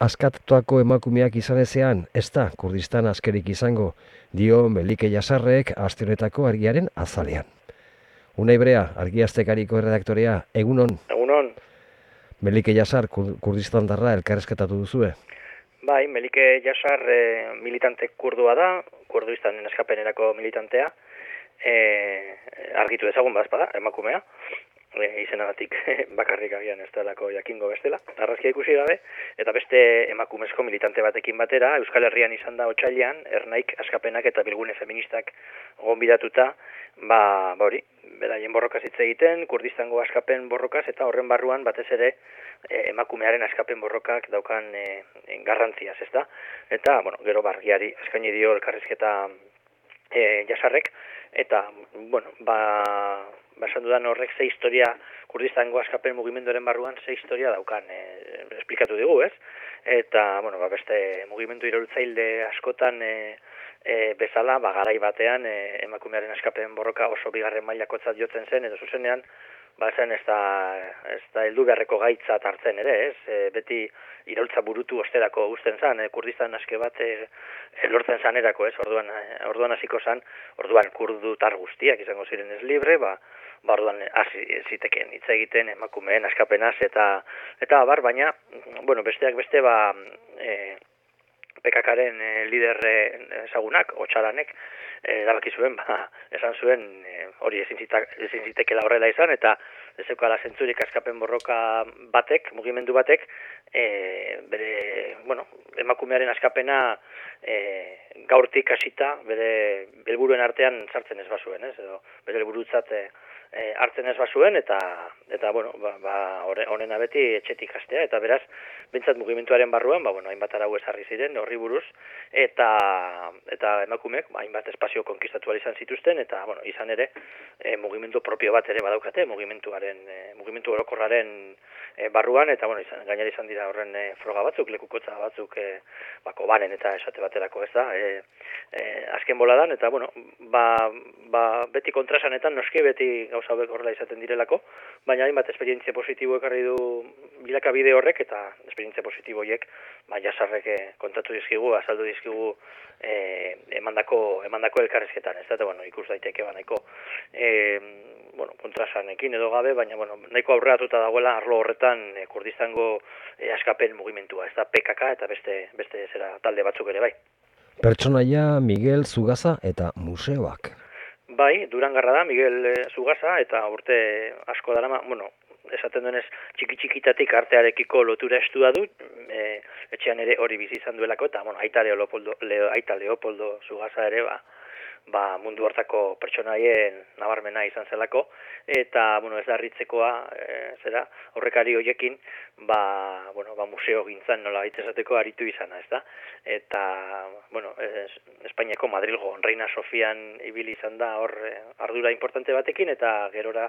askatuako emakumeak izan ezean, ez da Kurdistan askerik izango, dio Melike Jasarrek aste honetako argiaren azalean. Unai Brea, argiaztekariko erredaktorea, egunon? Egunon. Melike Jasar, Kurdistandarra elkarrezketatu duzue? Bai, Melike Jasar militante kurdua da, Kurdistanen askapenerako militantea, argitu ezagun bazpada, emakumea, izenagatik bakarrik agian ez delako jakingo bestela, arrazkia ikusi gabe, eta beste emakumezko militante batekin batera, Euskal Herrian izan da otsailean, Ernaik askapenak eta bilgune feministak gonbidatuta, hori, beraien borrokaz hitz egiten, Kurdistango askapen borrokaz, eta horren barruan batez ere emakumearen askapen borrokak daukan garrantziaz, ez da? Eta, gero bargiari eskaini dio elkarrizketa Jasarrek, eta, esan dudan horrek ze historia Kurdistango askapen mugimenduaren barruan ze historia daukan, esplikatu digu, ez? Eta, beste mugimendu iraultzaile askotan bezala, garai batean emakumearen askapen borroka oso bigarren mailakotzat jotzen zen, edo zuzenean, zen ez da heldu beharreko gaitzat hartzen ere, ez? Beti iraultza burutu osterako uzten zen, Kurdistan aske bat lortzen zanerako, ez? Orduan hasiko zen, orduan kurdutar guztiak izango ziren ez libre, orduan hasi ziteken hitz egiten emakumeen askapenaz eta baina, besteak beste, PKKaren lider ezagunak, Otsalanek, erabaki zuen, esan zuen hori ezin zitekela horrela izan, eta ez zeukala zentzurik askapen borroka batek, mugimendu batek, bere, emakumearen askapena gaurtik hasita, bere helburuen artean sartzen ez bazuen, ez? Edo bere helburutzat hartzen ez bazuen, eta honena beti etxetik hastea, eta beraz, bintzat mugimenduaren barruan, hainbat arau ezarri ziren, horri buruz, eta emakumeek, hainbat espazio konkistatu izan zituzten, eta, izan ere, mugimendu propio bat ere badaukate, mugimendu orokorraren barruan, eta, gainera izan dira horren froga batzuk, lekukotza batzuk, Kobanen eta esate baterako, ez da, azken boladan, eta, beti kontrasanetan, noski beti gauza hauek horrela izaten direlako, baina hainbat esperientzia positibo ekarri du bilakabide horrek, eta esperientzia positiboiek Jasarrek kontatu dizkigu, azaldu dizkigu emandako elkarrizketan, ez da, ikus daiteke nahiko kontrasanekin edo gabe, baina nahiko aurreratuta dagoela arlo horretan Kurdistango askapen mugimentua, ez da PKK eta beste zera talde batzuk ere bai. Pertsonaia Miguel Zugasa eta museoak. Bai, Durangarra da Miguel Zugasa, eta urte asko darama, esaten denez txiki-txikitatik artearekiko lotura estua du, etxean ere hori bizi izan duelako, eta aita Leopoldo Zugasa ere, mundu hartako pertsonaien nabarmena izan zelako, eta, ez da harritzekoa, horrekari hoiekin, museo gintzan nola esateko aritu izana, ez da? Eta, Espainiako Madrilgo Reina Sofian ibili izan da hor ardura importante batekin, eta gerora,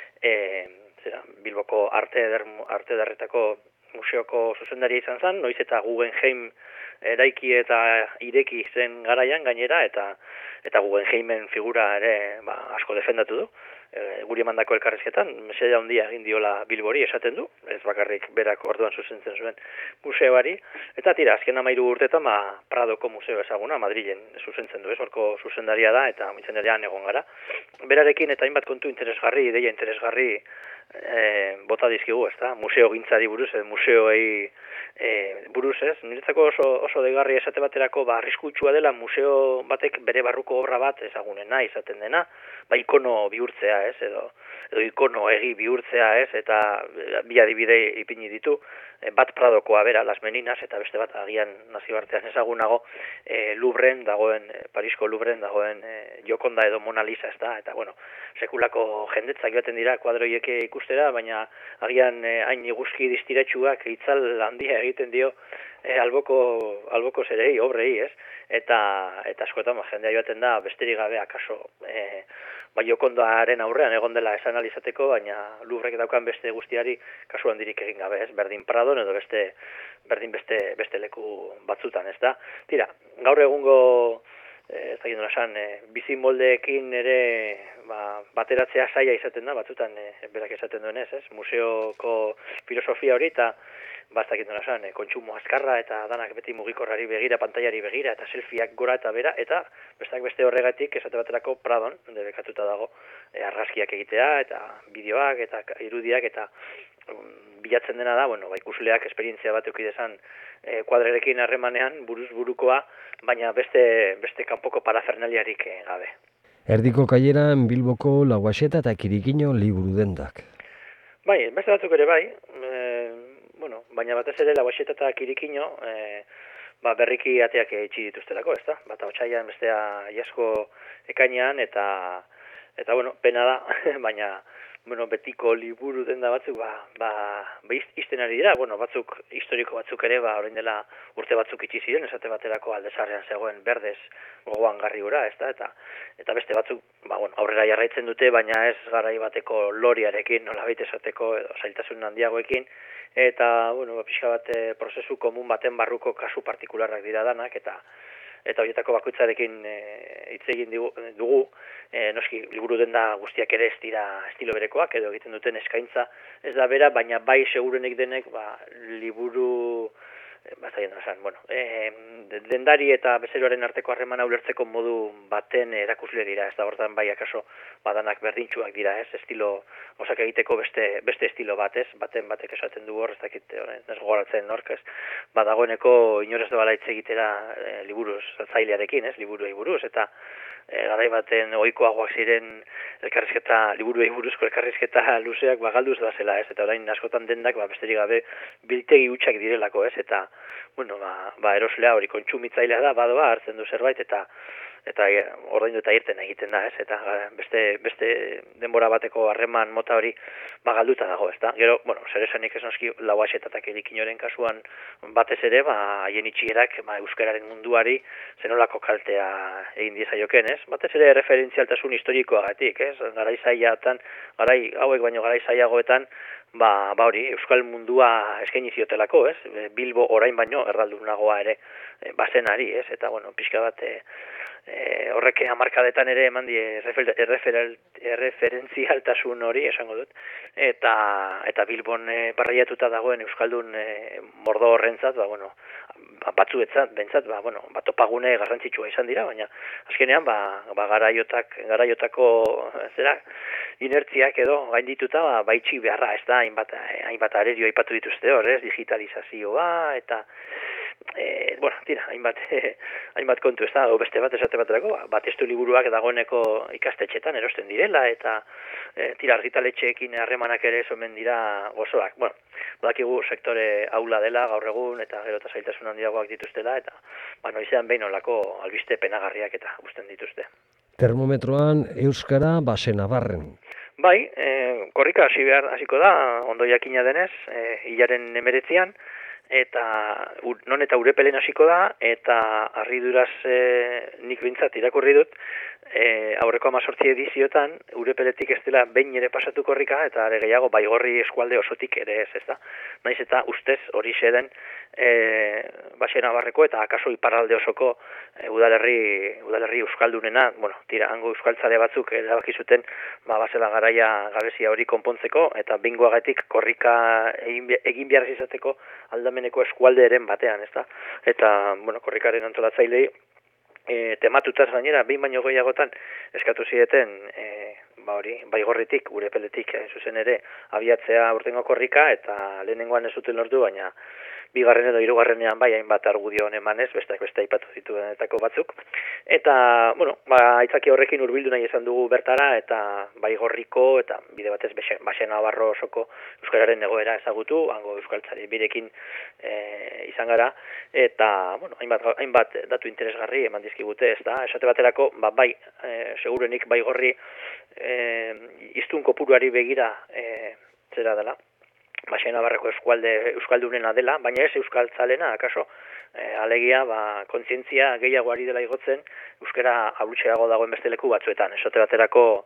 Bilboko arte ederretako museoko zuzendaria izan zen, noiz eta Guggenheim eraiki eta ireki zen garaian gainera, eta Guggenheimen figura ere asko defendatu du, guri emandako elkarrizketan, mesede handia egin diola Bilbori esaten du, ez bakarrik berak orduan zuzentzen zuen museoari, eta tira, azken 13 urtetan Pradoko museo ezaguna, Madrilen zuzentzen du, ez horko zuzendaria da, eta mitzenean egon gara. Berarekin eta hainbat kontu interesgarri, ideia interesgarri bota dizkigu, ez da, museo gintzari buruz, museoei buruz, ez, niretzako oso deigarri esate baterako, arriskutsua dela museo batek bere barruko obra bat ezagunena izaten dena, ikono bihurtzea, ez, edo ikono egi bihurtzea, ez, eta bi adibide ipini ditu, bat Pradokoa bera, Las Meninas, eta beste bat agian nazioartean ezagunago, Louvren dagoen, Parisko Louvren dagoen Jokonda edo Mona Lisa, ez da, eta, sekulako jendetzak joaten dira kuadroiek ikustera, baina agian hain iguzki distiratsuak itzal handia egiten dio alboko zerei, obrei, ez? Eta askotan jendea joaten da besterik gabe akaso Jokondaaren aurrean egon dela esan alizateko, baina Louvrek daukan beste guztiari kasu handirik egin gabe, ez? Berdin Pradon edo beste leku batzutan, ez da? Tira, gaur egungo ez dakit nola esan, bizi moldeekin ere bateratzea zaila izaten da, batzutan berak esaten duenez, ez? Museoko filosofia hori eta ez dakit nola esan, kontsumo azkarra eta danak beti mugikorrari begira, pantailari begira eta selfieak gora eta bera eta besteak beste horregatik esate baterako Pradon debekatuta dago argazkiak egitea eta bideoak eta irudiak eta bilatzen dena da, ikusleak esperientzia bat eduki dezan kuadrerekin harremanean buruz burukoa, baina beste kanpoko parafernaliarik gabe. Erdiko kaileran Bilboko Lauaxeta eta Kirikino liburu dendak. Bai, beste batzuk ere bai, baina batez ere Lauaxeta eta Kirikino berriki ateak itxi dituztelako, ezta? Bata otsailean bestea iazko ekainean eta pena da, baina betiko liburu denda batzuk izten ari dira, batzuk historiko batzuk ere orain dela urte batzuk itxi ziren, esate baterako Aldezarrean zegoen Berdez gogoan garri gura, ezta? Eta beste batzuk aurrera jarraitzen dute, baina ez garai bateko loriarekin, nolabait esateko edo zailtasun handiagoekin, eta pixka bat prozesu komun baten barruko kasu partikularrak dira danak, eta horietako bakoitzarekin hitz egin dugu, noski liburu denda guztiak ere ez dira estilo berekoak, edo egiten duten eskaintza ez da bera, baina bai segurenik denek liburu dendari eta bezeroaren arteko harremana ulertzeko modu baten erakusle dira, ez da hortan bai akaso badanak berdintsuak dira, ez estilo gozak egiteko beste estilo bat, ez batek esaten du hor, ez dakit ez gogoratzen nork, ez dagoeneko inorez doala hitz egitera liburuz zailearekin, ez liburuei buruz, eta garai baten ohikoagoak ziren liburuei buruzko elkarrizketa luzeak galduz da zela, ez, eta orain askotan dendak besterik gabe biltegi hutsak direlako, ez, eta eroslea hori kontsumitzailea da, badoa hartzen du zerbait, eta ordaindu eta irten egiten da, ez, eta beste denbora bateko harreman mota hori galduta dago, ez da. Gero, zer esanik ez noski Lauaxeta eta Kirikinoren kasuan batez ere, haien itxierak euskararen munduari zenolako kaltea egin diezaioken, ez? Batez ere referentzialtasun historikoagatik, ez? Garai hauek baino garai zailagoetan hori, euskal mundua eskaini ziotelako, ez? Bilbo orain baino erraldunagoa ere bazenari, ez? Eta, pixka bat horrek hamarkadetan ere eman die erreferentzialtasun hori, esango dut, eta Bilbon barraiatuta dagoen euskaldun mordo horrentzat, batzuetzat, bentsat, topagune garrantzitsua izan dira, baina azkenean, garaiotako inertziak edo gaindituta, baitxi beharra, ez da, hainbat arerio aipatu dituzte hor, ez, digitalizazioa, eta hainbat kontu, ez da, beste bat esate baterako, testu liburuak dagoeneko ikastetxetan erosten direla, eta argitaletxeekin harremanak ere omen dira gozoak. Badakigu sektore aula dela gaur egun, eta gero eta zailtasun handiagoak dituztela, eta noizean behin olako albiste penagarriak eta guzten dituzte. Termometroan euskara Basenabarren. Bai, korrika hasiko da, ondo jakina denez, hilaren 19an, eta non eta Urepelen hasiko da, eta harriduraz nik bintzat irakurri dut, aurreko 18 ediziotan Urepeletik ez dela behin ere pasatu korrika, eta are gehiago Baigorri eskualde osotik ere ez da. Naiz eta ustez hori xeden Basenabarreko eta akaso iparralde osoko udalerri euskaldunena, hango euskaltzale batzuk erabaki zuten bazela garaia gabezia hori konpontzeko, eta bingoagatik korrika egin behar izateko aldameneko eskualdearen batean, ez da? Eta, korrikaren antolatzailei tematutaz gainera, behin baino gehiagotan eskatu zieten Baigorritik, Urepeletik zuzen ere abiatzea urtengo korrika, eta lehenengoan ez zuten lortu, baina bigarren edo hirugarrenean hainbat argudio emanez, besteak beste aipatu dituenetako batzuk. Eta, aitzaki horrekin hurbildu nahi izan dugu bertara, eta Baigorriko, eta bide batez Basenabarro osoko euskararen egoera ezagutu, hango euskaltzari birekin izan gara, eta, hainbat datu interesgarri eman dizkigute, ez da, esate baterako, segurenik Baigorri hiztun kopuruari begira zera dela, Basenabarreko euskaldunena dela, baina ez euskaltzalena, akaso, alegia, kontzientzia gehiago ari dela igotzen, euskara aurrutxeago dagoen beste leku batzuetan, esate baterako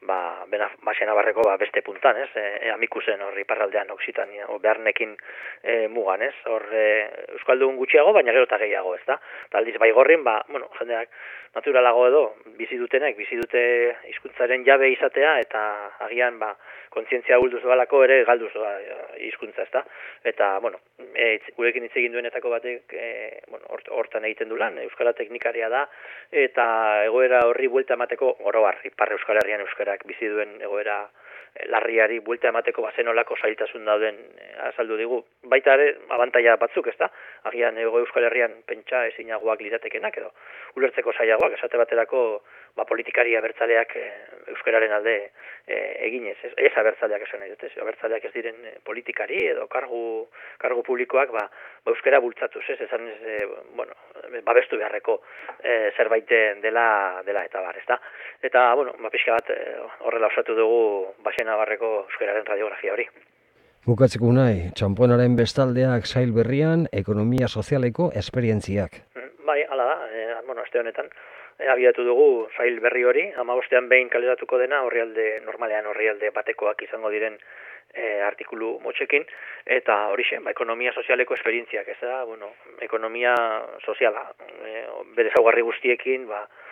Baxenabarreko beste puntan, ez? Amikuzen hor iparraldean Oksitania, Bearnekin mugan, ez? Hor euskaldun gutxiago, baina gero eta gehiago, ez da? Aldiz Baigorrin, jendeak naturalago edo bizi dutenek, bizi dute hizkuntzaren jabe izatea eta agian kontzientzia hulduz balako ere galduz hizkuntza, ez da? Eta, gurekin hitz egin duenetako batek, hortan egiten du lan, euskara teknikaria da, eta egoera horri buelta emateko, oroar, Ipar Euskal Herrian euskarak bizi duen egoera larriari buelta emateko bazenolako zailtasun dauden azaldu digu. Baita ere, abantaila batzuk, ez da? Agian Euskal Herrian pentsa ezinagoak liratekenak edo ulertzeko zailagoak, esate baterako politikari abertzaleak euskararen alde eginez, ez abertzaleak esan nahi dut, abertzaleak ez diren politikari edo kargu publikoak euskara bultzatuz, esan babestu beharreko zerbait dela eta bar, ez da? Eta, pixka bat horrela osatu dugu Baxenabarreko euskararen radiografia hori. Bukatzeko nahi, txanponaren bestaldeak sail berrian, ekonomia sozialeko esperientziak. Bai, hala da, aste honetan, abiatu dugu sail berri hori, 15ean behin kaleratuko dena, normalean orrialde batekoak izango diren artikulu motxekin, eta horixe, ekonomia sozialeko esperientziak, ez da, ekonomia soziala, bere ezaugarri guztiekin,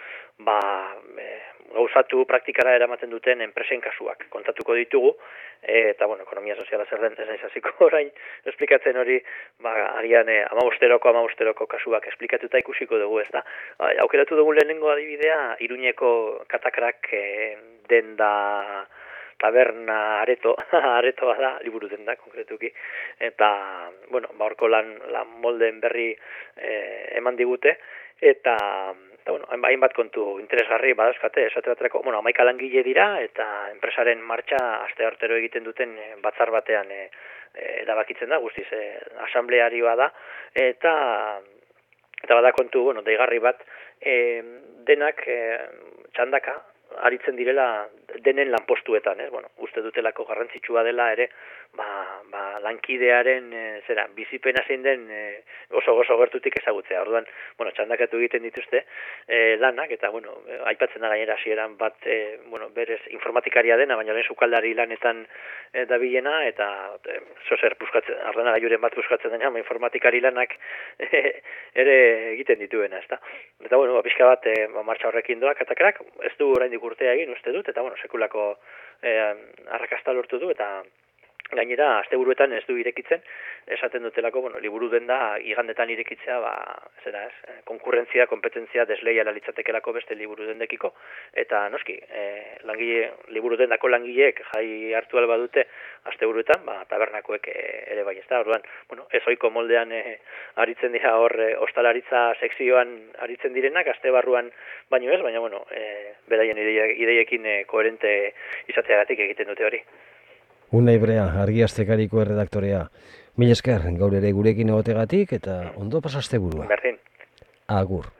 gauzatu praktikara eramaten duten enpresen kasuak kontatuko ditugu, eta ekonomia soziala zer den ez naiz hasiko orain esplikatzen hori, agian 15-eroko kasuak esplikatuta ikusiko dugu, ez da. Aukeratu dugu lehenengo adibidea Iruñeko Katakrak denda taberna aretoa da, liburu denda konkretuki, eta horko lan moldeen berri eman digute, eta hainbat kontu interesgarri badauzkate, esate baterako, 11 langile dira, eta enpresaren martxa asteartero egiten duten batzar batean erabakitzen da, guztiz asamblearioa da, eta bada kontu, deigarri bat, denak txandaka aritzen direla denen lanpostuetan, uste dutelako garrantzitsua dela ere, lankidearen bizipena zein den oso gertutik ezagutzea. Orduan, txandakatu egiten dituzte lanak, eta aipatzen da gainera hasieran bat berez informatikaria dena, baina lehen sukaldari lanetan dabilena, eta zozer ordenagailuren bat buskatzen dena, informatikari lanak ere egiten dituena, ezta. Eta pixka bat martxa horrekin doa Katakrak, ez du oraindik urtea egin, uste dut, eta sekulako arrakasta lortu du, eta gainera asteburuetan ez du irekitzen, esaten dutelako, liburu denda igandetan irekitzea, konkurrentzia, kompetentzia desleiala litzatekelako beste liburu dendekiko, eta noski, liburu dendako langileek jai hartu alba dute asteburuetan, tabernakoek ere bai, ez da, orduan, ez ohiko moldean aritzen dira hor, ostalaritza sekzioan aritzen direnak, aste barruan baino ez, baina, beraien ideiekin koherente izateagatik egiten dute hori. Unai Brea, Argiastekariko erredaktorea. Mila esker, gaur ere gurekin egotegatik eta ondo pasaste burua. Berdin. Agur.